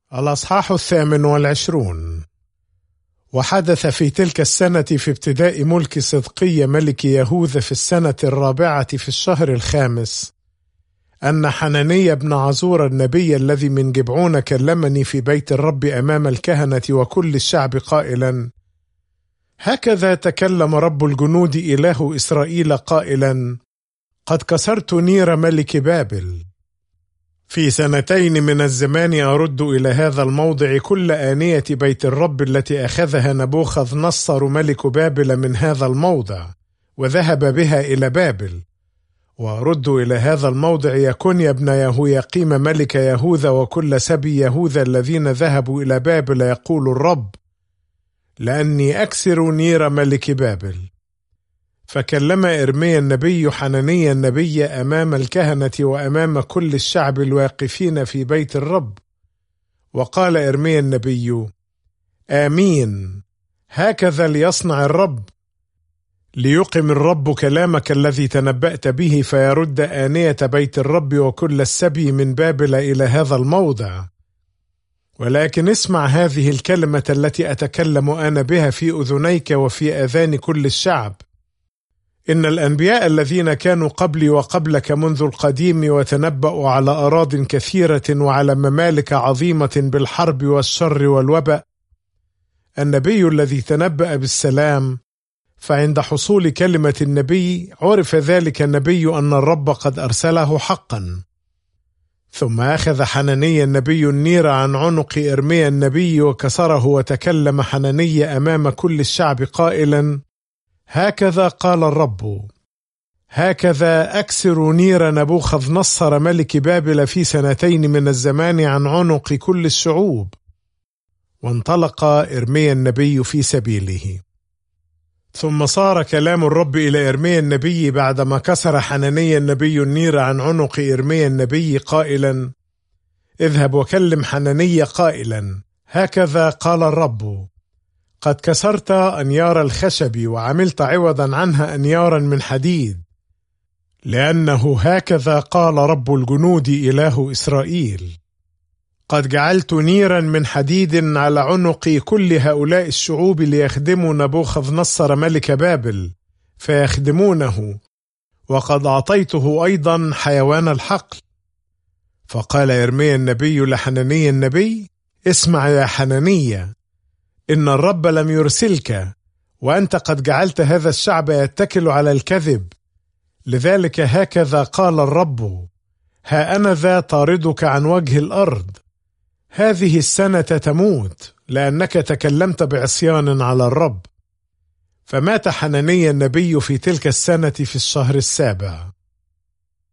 الأصحاح 28. وحدث في تلك السنة في ابتداء ملك صدقي ملك يهوذا في السنة 4 في الشهر 5 أن حنانيا بن عزور النبي الذي من جبعون كلمني في بيت الرب أمام الكهنة وكل الشعب قائلا: هكذا تكلم رب الجنود إله إسرائيل قائلا: قد كسرت نير ملك بابل. في 2 من الزمان أرد إلى هذا الموضع كل آنية بيت الرب التي أخذها نبوخذ نصر ملك بابل من هذا الموضع وذهب بها إلى بابل، وأرد إلى هذا الموضع يكونيا بن يهوياقيم ملك يهوذا وكل سبي يهوذا الذين ذهبوا إلى بابل، يقول الرب: لأني أكسر نير ملك بابل. فكلم إرميا النبي حنانيا النبي أمام الكهنة وأمام كل الشعب الواقفين في بيت الرب، وقال إرميا النبي: آمين، هكذا ليصنع الرب، ليقم الرب كلامك الذي تنبأت به، فيرد آنية بيت الرب وكل السبي من بابل إلى هذا الموضع. ولكن اسمع هذه الكلمة التي أتكلم أنا بها في أذنيك وفي آذان كل الشعب: إن الأنبياء الذين كانوا قبلي وقبلك منذ القديم وتنبأوا على أراضٍ كثيرة وعلى ممالك عظيمة بالحرب والشر والوباء، النبي الذي تنبأ بالسلام، فعند حصول كلمة النبي عرف ذلك النبي أن الرب قد أرسله حقا. ثم أخذ حنانيا النبي النير عن عنق إرميا النبي وكسره، وتكلم حنانيا أمام كل الشعب قائلا: هكذا قال الرب: هكذا أكسر نير نبوخذ نصر ملك بابل في 2 من الزمان عن عنق كل الشعوب. وانطلق إرميا النبي في سبيله. ثم صار كلام الرب إلى إرميا النبي بعدما كسر حنانيا النبي النير عن عنق إرميا النبي قائلا: اذهب وكلم حنانيا قائلا: هكذا قال الرب: قد كسرت أنيار الخشب وعملت عوضا عنها أنيارا من حديد، لأنه هكذا قال رب الجنود إله إسرائيل: قد جعلت نيرا من حديد على عنق كل هؤلاء الشعوب ليخدموا نبوخذ نصر ملك بابل فيخدمونه، وقد أعطيته أيضا حيوان الحقل. فقال إرميا النبي لحنانيا النبي: اسمع يا حنانيا، إن الرب لم يرسلك، وأنت قد جعلت هذا الشعب يتكل على الكذب. لذلك هكذا قال الرب: ها أنا ذا طاردك عن وجه الأرض، هذه السنة تموت، لأنك تكلمت بعصيان على الرب. فمات حنانيا النبي في تلك السنة في الشهر 7.